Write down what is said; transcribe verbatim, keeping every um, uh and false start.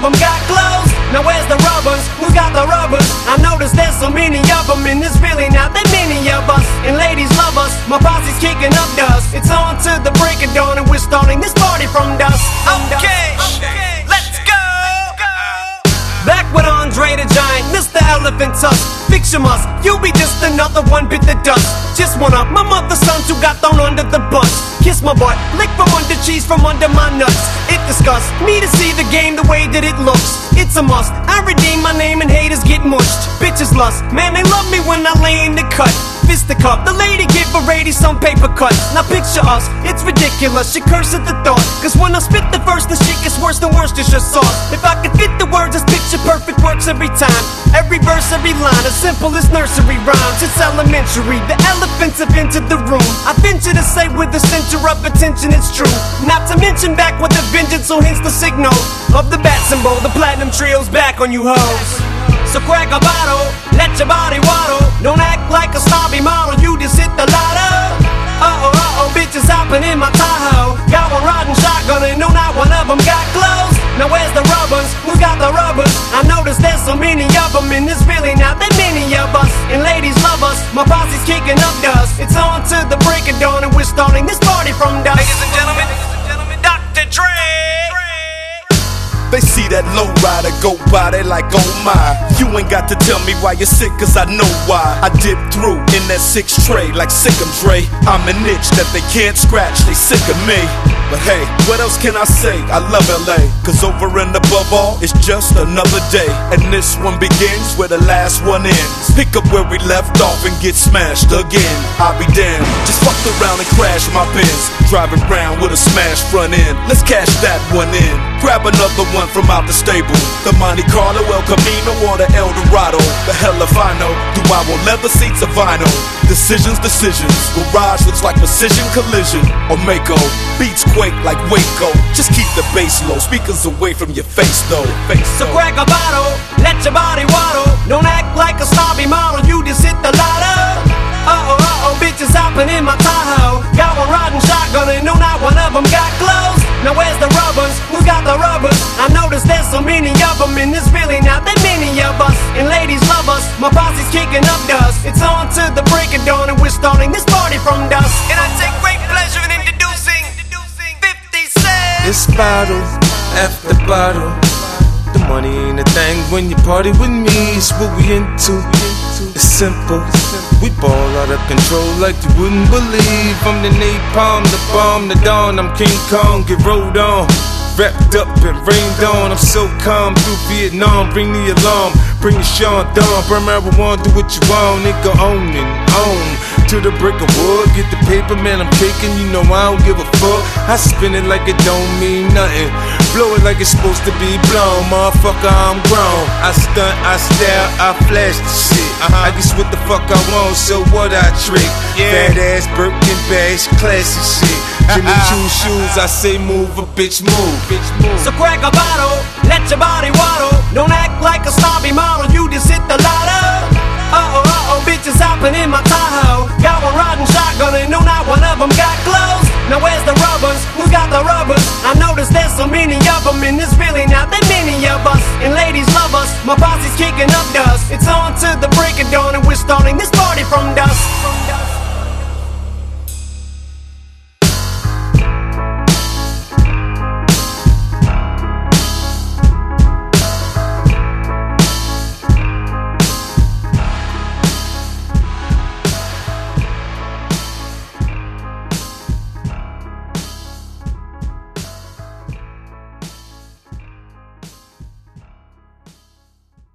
them got clothes. Now where's the rubbers? Who's got the rubbers? I notice there's so many of them in this really not that many of us. And ladies love us, my posse's kicking up dust. It's on to the break of dawn and we're starting this party from dusk. Okay, okay, let's go. Back with Andre the Giant, Mister Elephant Tusk. Fix your must, you'll be just another one bit the dust. Just one of my mother's sons who got thrown under the bus. Kiss my butt, lick from under cheese from under my nuts. It disgusts me to see the game the way that it looks. It's a must, I redeem my name and haters get mushed. Bitches lust, man they love me when I lay in the cut. Fisticuff, the lady give a lady some paper cuts. Now picture us, it's ridiculous, she curse at the thought. Cause when I spit the verse, the shit gets worse than worse, it's just sauce. If I could fit the words, this picture perfect works every time. Every verse, every line, as simple as nursery rhymes. It's elementary, the elephants have entered the room. I venture to say with the center of attention it's true. Not to mention back with the vengeance, so hence the signal of the bat symbol. The platinum trio's back on you hoes. So crack a bottle, let your body waddle. Don't act like a snobby model, you just hit the lotto. Uh-oh, uh-oh, bitches hopping in my Tahoe. Got one riding shotgun and no, not one of them got clothes. Now where's the rubbers? Who's got the rubbers? I notice there's so many of them and there's really not that many of us. And ladies love us, my posse's kicking up dust. It's on to the break of dawn and we're starting this party from dusk. Ladies and gentlemen, Doctor Dre. They see that low rider go by, they like, oh my. You ain't got to tell me why you're sick, cause I know why. I dip through in that six tray like Sick'em Dre. I'm an itch that they can't scratch, they sick of me. But hey, what else can I say? I love L A, cause over and above all, it's just another day. And this one begins where the last one ends. Pick up where we left off and get smashed again. I'll be damned, just fucked around and crashed my Benz. Driving around with a smashed front end. Let's cash that one in. Grab another one from out the stable. The Monte Carlo, El Camino, or the El Dorado. The hell if I know. Do I want leather seats or vinyl? Decisions, decisions. Garage looks like precision collision. Or Mako. Beats quake like Waco. Just keep the bass low. Speakers away from your face though. Face so crack a bottle, let your body waddle. Don't act like a snobby model, you just hit the lotto. Uh-oh, uh-oh, bitches hopping in my Tahoe. Got one riding shotgun and no, not one of them got clothes. Now where's the rubbers? Who's got the rubbers? I notice there's so many of them and there's really not that many of us. And ladies love us, my posse's kicking up dust. It's on to the break of dawn and we're starting this party from dusk. And I take great pleasure in introducing fifty Cent. It's bottle after bottle. The money ain't a thing when you party with me. It's what we into. It's simple. We ball out of control like you wouldn't believe. I'm the napalm, the bomb, the dawn. I'm King Kong, get rolled on. Wrapped up and rained on. I'm so calm through Vietnam. Bring the alarm, bring the Sean Dawn. Burn marijuana, do what you want. Nigga, own and own. To the brick of wood, get the paper, man, I'm caking. You know I don't give a fuck. I spin it like it don't mean nothing. Blow it like it's supposed to be blown. Motherfucker, I'm grown. I stunt, I style, I flash the shit. uh-huh. I guess what the fuck I want, so what I trick. Yeah. Bad ass Birkin bags, classy shit. Jimmy Choo shoes, I say move, a bitch move. Bitch move. So crack a bottle, let your body waddle. Don't act like a snobby model, you just hit the lotto. Uh-oh, uh-oh, bitches hopping in my Tahoe. Got one riding shotgun and no, not one of them got clothes. Now where's the rubbers? Who's got the rubbers? I notice there's so many of them and there's really not that many of us. And ladies love us, my posse's kicking up dust. It's on to the break of dawn and we're starting this party from dusk.